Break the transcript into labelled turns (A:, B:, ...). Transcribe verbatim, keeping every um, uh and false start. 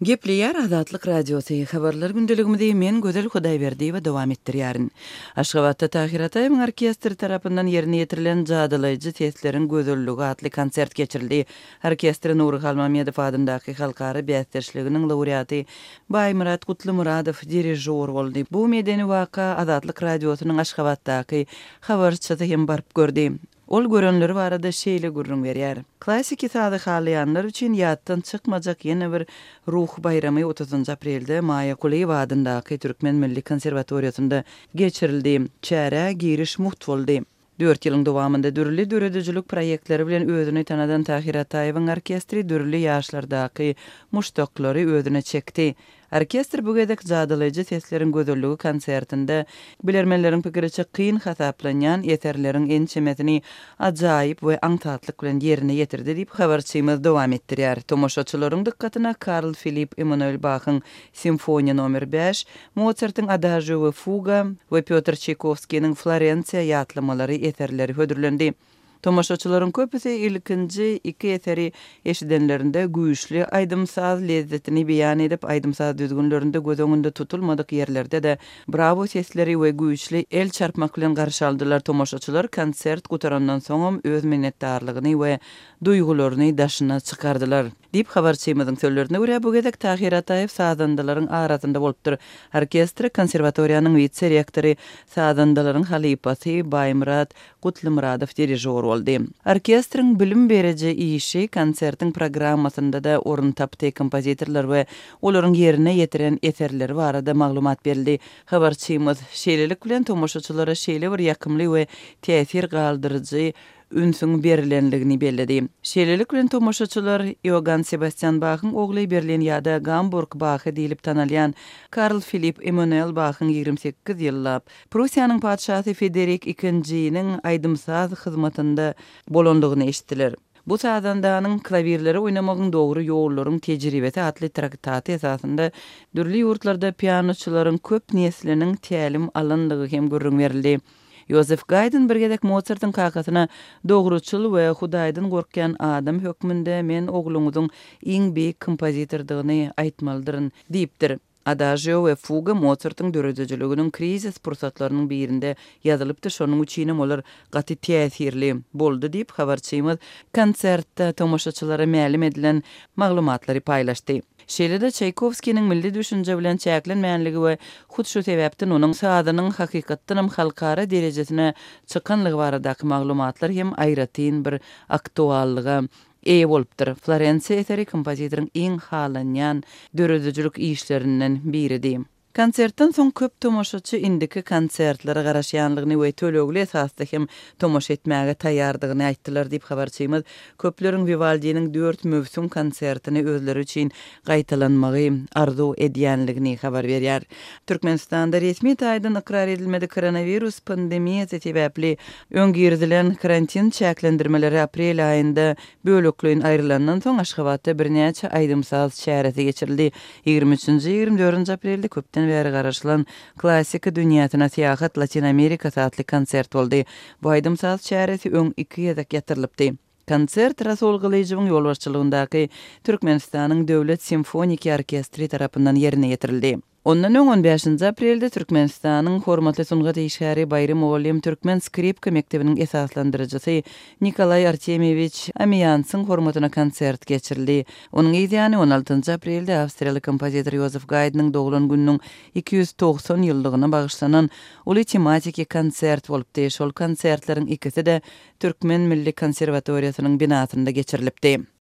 A: Gepliyar Azatlyk Radiosu habarlar gündeligimizde men Gözel Hudaýberdi we dowam etdirýärin. Aşgabatda Tahir Ataýewiň orkestri tarapyndan ýerine ýetirilen jadalyjy seslerin gözelligi atly konsert geçirildi. Orkestri Nury Halmamedow adyndaky halkary bästirçiliginiň laureaty Baýmurat Gutlumuradow dirijor boldy. Bu medeni waka Azatlyk Radiosynyň Aşgabatdaky habarçysy hem barp gördi. Ol görenleri barada şeýle gurrun berýär. Klassik sady halyanlar üçin ýatdan çykmajak ýene bir ruh bayramy otuzynjy aprelde Maya Kuleýew adyndaky Türkmen Milli Konserwatoriýasynda geçirildi. Çäre giriş muht boldy. dört ýylyň dowamında dürli döredüjilik proýektleri bilen özüni tanadan Tahir Ataýewiň orkestri dürli ýaşlardaky muştaklary özüne çekdi. Orkestr bu gedek jadalyjy seslerin gözelligi konsertinde bilermenleriň pikiriçe kyn hasaplanýan eserleriň ençemesini ajaýyp we aňtatlyk bilen ýerine ýetirdi diýip habarçymyz dowam etdirýär. Tomoşaçylaryň dikkatyna Karl Philipp Emanuel Bach'yň Simfoniýa nomer beş, Mozart'yň Adagio we Fuga we Pyotr Çaykovskiň Florensiýa ýatlamalary eserleri hödürlendi. Tomoşaçylaryň köpüsi ilkinji iki eseri eşidenlerinde güýçli aýdymsaz lezzetini beýan edip aýdymsaz düzgünlerinde göz öňünde tutulmadyk ýerlerde de bravo sesleri we güýçli el çarpmak bilen garşy aldylar. Tomoşaçylar konsert gutarandan soňam öz minnetdarlygyny we duýgularyny daşyna çykardylar. Diýip habarçymyzyň sözlerine görä bu gedek Tahir Ataýew sazandalyryň arasynda bolupdyr. Orkestr konserwatoriýanyň witse rektory sazandalaryň halypasy Baýmurat Gutlumuradow dirijor boldy. Orkestrň bilim bereji işi konsertiň programmasynda da orun tapdy. Kompozitorlar we olaryň ýerine ýetiren eserleri barada maglumat berildi. Habarçymyz şeýlelik bilen tomoşaçylara şeýle bir ýakymly we täsir galdyrjy ünsüň berilenligini belledi. Şeýlelik bilen tomoşaçylar Johann Sebastian Bach'yň ogly Berlin ýa-da Gamburg Bach'y diýilip tanalýan Karl Philipp Emanuel Bach'yň ýigrimä sekiz ýyllap Prussiýanyň padşahy Frederik ikinjiniň aýdymsaz hyzmatynda bolandygyny eşitdiler. Bu sazandanyň klavierleri oýnamagyň dogry ýollaryň tejribesi atly traktaty esasında dürli ýurtlarda pianoçylaryň köp nesliniň tälim alandygy hem görüň berildi. Joseph Haydn bir gedek Mozart'yň kakasyna dogruçul we Hudaýdan gorkýan adam hökmünde men ogluňyzyň iň beýik kompozitordygyny aýtmalydyr diýipdir. Adagio we Fuga Mozart'yň döredüjiliginiň krizis pursatlarynyň birinde ýazylypdy. Şonuň üçin olar gaty täsirli boldy diýip habarçymyz konsertde tomoşaçylara mälim edilen maglumatlary paýlaşdy. Şeýle-de Çaykovskiň milli düşünje bilen çäklenmänligi we hut şu sebäpden onuň sadynyň hakykatdan halkara derejesine çykanlygy baradaky maglumatlar hem aýratyn bir aktuallyga eýe bolupdyr. Florensiýa eseri kompozitoriň iň halanýan döredüjilik işlerinden biridir. Konsertden soň köp tomoşaçy indiki konsertlere garaşýanlygyny we tölegli esasda hem tomoşa etmäge taýýardygyny aýtdylar diýip habarçymyz köpleriň Vivaldi'niň dört mövsüm konsertini özleri üçin gaýtalanmagy arzu edýänligini habar berýär. Türkmenistanda resmi taýdan ikrar edilmedi koronavirus pandemiýasy sebäpli öňgirdilen karantin çäklendirmeleri aprel aýynda bölekliň aýrylandan soň Aşgabatda bir näçe aýdymsaz şähereti geçirildi. ýygrimi üçinji ýygrimi dördünji aprelde köpden beri garaşylan klassik dünýäsyna seýahat Latin Amerika satly konsert boldy. Bu aýdymsaz şähereti öň iki ýazak ýatyrylypdy. Konsert Rasul Gylyjewiň ýolbaşçylygyndaky Türkmenistanyň döwlet simfonik orkestri tarapyndan ýerine ýetirildi. Ondan öň on beşinji aprelde Türkmenistanyň hormatly Sungat Eýşäri Bayram Türkmen skripka mektebiniň esaslandyrjysy Nikolay Artemyevich Amyansyň hormatyna konsert geçirildi. Onuň ýygyny on altynjy aprelde Awstriýaly kompozitor Joseph Haydnyň doglan gününiň iki ýüz togson ýyldygyna bagyşlanan uly tematik konsert bolupdy. Şol konsertleriň ikisi de Türkmen Milli Konserwatoriýasynyň binasynda geçirilipdi.